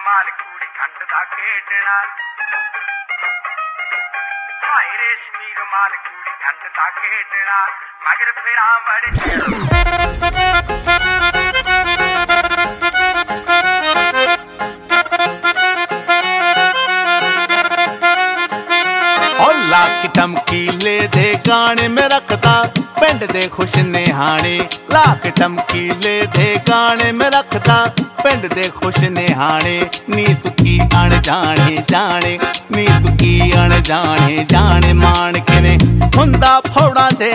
ਰੁਮਾਲ ਕੂੜੀ ਖੰਡ ਦਾ ਖੇਡਣਾ ਹਾਏ ਰੇਸ਼ਮੀ ਰੁਮਾਲ ਕੂੜੀ ਖੰਡ ਦਾ ਖੇਡਣਾ ਮਗਰ ਫੇਰਾ ਬੜੇ लाक चमकीले दे गाने में रखता पिंड दे खुश निहाने लाक चमकीले दे गाने में रखता पिंड दे खुश निहाने नी तू की अणजाने जाने नी तू की अणजाने जाने मान किने हुंदा फौड़ा दे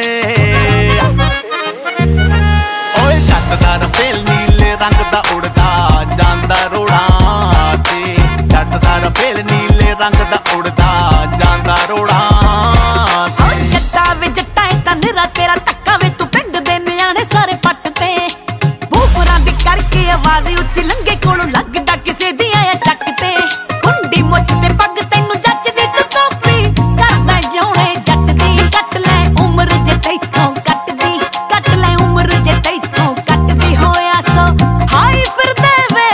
ओए जटदार फेल नीले रंग दा उड़दा जांदा रोड़ा ते जटदार फेल नीले रंग दा उड़दा ਜਾਂਦਾ ਰੋੜਾ ਓ ਜੱਟਾ ਵੇ ਜੱਟਾ ਤਾਂ ਨਿਰਾ ਤੇਰਾ ਧੱਕਾ ਵੇ ਤੂੰ ਪਿੰਡ ਦੇ ਨਿਆਣੇ ਸਾਰੇ ਪੱਟ ਤੇ ਬੂਫਰਾਂ ਦੀ ਕਰਕੇ ਆਵਾਜ਼ ਉੱਚੀ ਲੰਗੇ ਕੋਲੋਂ ਲੱਗਦਾ ਕਿਸੇ ਦੀ ਆਇਆ ਚੱਕ ਤੇ ਕੁੰਡੀ ਮੁੱਛ ਤੇ ਪੱਗ ਤੈਨੂੰ ਜੱਚਦੀ ਤੂੰ ਟੋਪੀ ਕਰਦਾ ਜਿਉਣੇ ਜੱਟ ਦੀ ਕੱਟ ਲੈ ਉਮਰ ਜੇ ਤੈਥੋਂ ਕੱਟਦੀ ਕੱਟ ਲੈ ਉਮਰ ਜੇ ਤੈਥੋਂ ਕੱਟਦੀ ਹੋਇਆ ਸੋ ਹਾਈ ਫਿਰਦੇ ਵੇ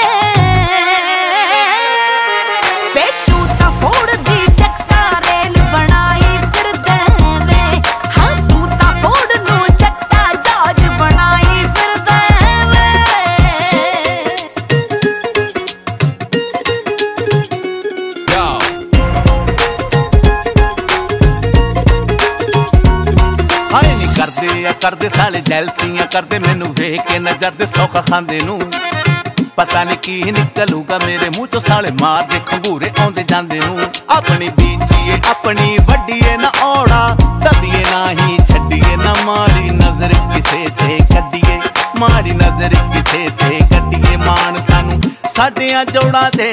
ਬੇਚੂ ਤਾਂ ਫੋੜਦੀ ਕਰਦੇ ਸਾਲੇ ਜੈਲਸੀਆਂ ਕਰਦੇ ਮੈਨੂੰ ਵੇਖ ਕੇ ਨਜ਼ਰ ਦੇ ਸੌਖਾ ਖਾਂਦੇ ਨੂੰ ਪਤਾ ਨਹੀਂ ਕੀ ਨਿਕਲੂਗਾ ਮੇਰੇ ਮੂੰਹ ਤੋਂ ਸਾਲੇ ਮਾਰਦੇ ਖੰਗੂਰੇ ਆਉਂਦੇ ਜਾਂਦੇ ਨੂੰ ਆਪਣੀ ਬੀਚੀਏ ਆਪਣੀ ਵੱਡੀਏ ਨਾ ਔੜਾ ਦਦੀਏ ਨਾ ਹੀ ਛੱਡੀਏ ਨਾ ਮਾੜੀ ਨਜ਼ਰ ਕਿਸੇ ਤੇ ਕੱਢੀਏ ਮਾੜੀ ਨਜ਼ਰ ਕਿਸੇ ਤੇ ਕੱਢੀਏ ਮਾਣ ਸਾਨੂੰ ਸਾਡੀਆਂ ਜੋੜਾਂ ਦੇ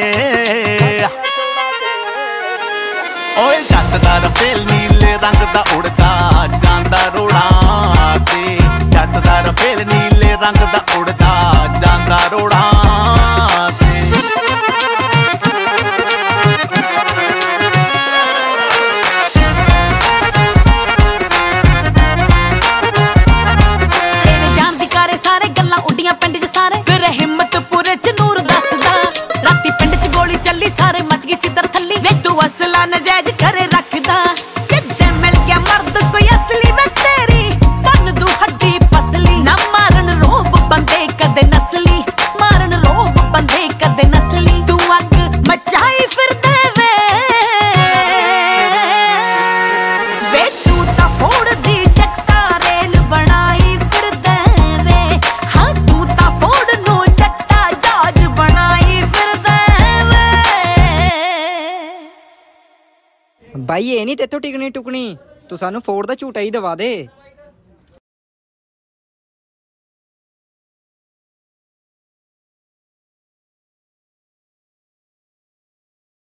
ਓਏ ਜੱਟਦਾਰ ਫੇਲ ਨੀਲੇ ਰੰਗ ਦਾ ਉੜਦਾ ਜਾਂਦਾ ਰੋੜਾ ਤੇ ਜੱਟਦਾਰ ਫੇਲ ਨੀਲੇ ਰੰਗ ਦਾ ਉੜਦਾ ਜਾਂਦਾ ਰੋੜਾ ਤੇਰੇ ਜਾਂਦੀ ਕਾਰੇ ਸਾਰੇ ਗੱਲਾਂ ਉੱਡੀਆਂ ਪਿੰਡ 'ਚ ਸਾਰੇ ਫਿਰ ਹਿੰਮਤਪੁਰੇ 'ਚ ਨੂਰ ਦੱਸਦਾ ਰਾਤੀ ਪਿੰਡ 'ਚ ਗੋਲੀ ਚੱਲੀ ਸਾਰੇ ਮੱਚ ਗਈ ਸਿੱਧਰ ਥੱਲੀ ਵੇ ਤੂੰ ਅਸਲਾ ਨਜਾਇਜ਼ ਘਰੇ ਰੱਖਦਾ ਜਿੱਦੇ ਮਿਲ ਗਿਆ ਮਰਦ ਕੋਈ ਅਸਲੀ ਮੈਂ ਤੇਰੀ ਬੰਨ ਦੂ ਹੱਡੀ ਪਸਲੀ ਨਾ ਮਾਰਨ ਰੋਬ ਬੰਦੇ ਕਦੇ ਨਸਲੀ ਮਾਰਨ ਰੋਬ ਬੰਦੇ ਕਦੇ ਨਸਲੀ ਤੂੰ ਅੱਗ ਮਚਾਈ ਫਿਰਦੇ ਵੇ ਤੂੰ ਤਾਂ ਫੋੜਦੀ ਜੱਟਾ ਰੇਲ ਬਣਾਈ ਫਿਰਦੇ ਵੇ ਹਾਂ ਤੂੰ ਤਾਂ ਫੋੜ ਨੂੰ ਜੱਟਾ ਜਹਾਜ਼ ਬਣਾਈ ਫਿਰਦੇ ਵੇ ਬਾਈ ਇਹ ਨਹੀਂ ਤੇਥੋਂ ਟਿਕਣੀ ਟੁਕਣੀ ਤੂੰ ਸਾਨੂੰ ਫੋੜ ਦਾ ਝੂਟਾ ਹੀ ਦਵਾ ਦੇ।